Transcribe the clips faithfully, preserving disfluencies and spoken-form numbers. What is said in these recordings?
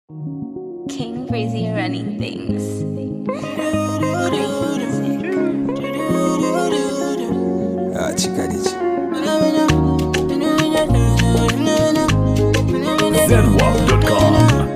King Breezy running things. Ah, Chikadichi. Zenwalk dot com.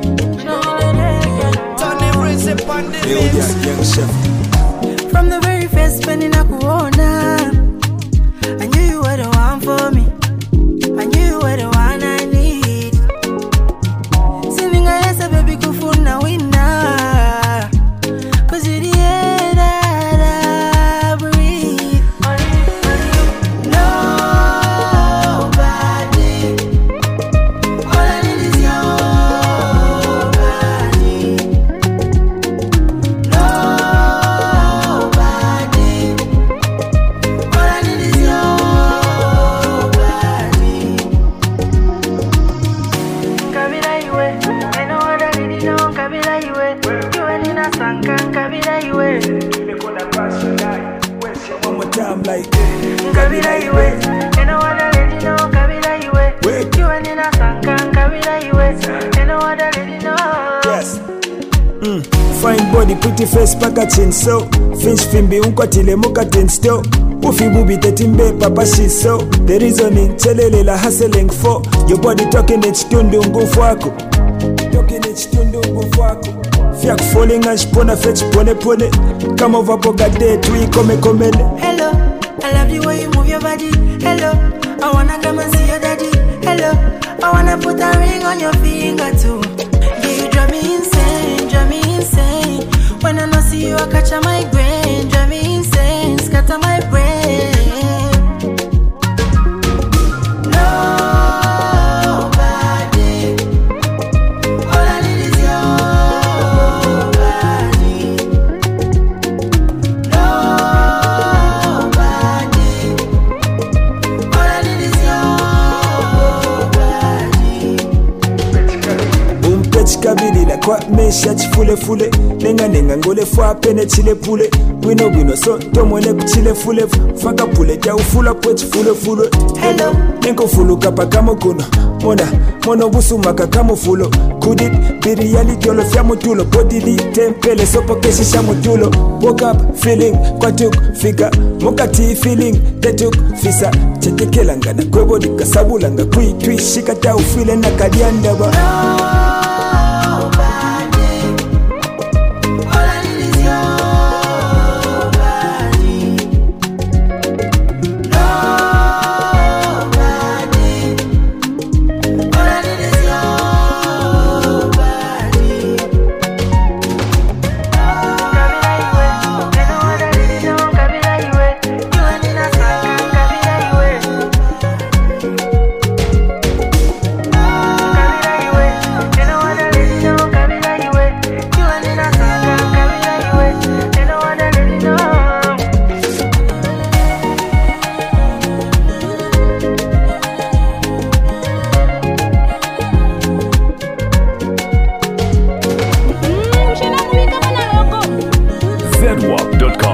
Yo, young, young chef. From the very first penny na kuona, I knew you were the one for me. I knew you were the one I need. Singing I yes, baby, kufuna winner. Cause you're the air that I breathe. Nobody. All I need is your body. Nobody. All I need is your body. Kabila iwe, I know what I really know. Kabila iwe, you and in a sanka. Kabila iwe, One more time, like, Kabila iwe, I know what I really know. Kabila iwe, Wait. you and in a sanka. Kabila iwe, I know what I really know. yes. Mm. Fine body, pretty face, packaging so. Finch fimbi, unkwatile mukatin still. Ufi bubi tetimbe, papa she's so. The reasoning, chelele la hustling for. Your body talking it, tundu ngufu wako. Talking it, tundu ngufu wako. Fiak falling and shpona fetch pone pone. Come over pogade, tui kome komele. Hello, I love the way you move your body. Hello, I wanna come and see your daddy. Hello, I wanna put a ring on your finger too. Yeah, you drive me insane, drive me insane. When I don't see you, I catch a migraine. Drive me insane, scatter my brain. Nobody. All I need is your body. Nobody. All I need is your body. Boom pitch kabili la kwa mesha chifule fule. Nenga nenga ngole fwa pene chile pule. Wino wino so tomwele kuchile fule. Faka pule ja ufula pwech fule fule. Hello. Nengo fulu kapa kamo kuno. Mona, mono busu maka kamo fulo. Kudit, biri yali jolo fya mutulo. Bodili, tempele sopo keshi sha mutulo. Woke up, feeling, kwa tuk, fika. Mokati feeling, tetuk, fisa. Chetekelanga na kwebo dika sabulanga. Kui, tui, shikata ufile na kadianda ba. All I need is your body. Nobody. All I need is your body. Kabila iwe, I know what I really know. Kabila iwe, you and in a sanka. Kabila iwe. Kabila iwe, I know what I really know. Kabila iwe, you and in a sanka. Kabila iwe, I know what I really know. Zenwalk dot com.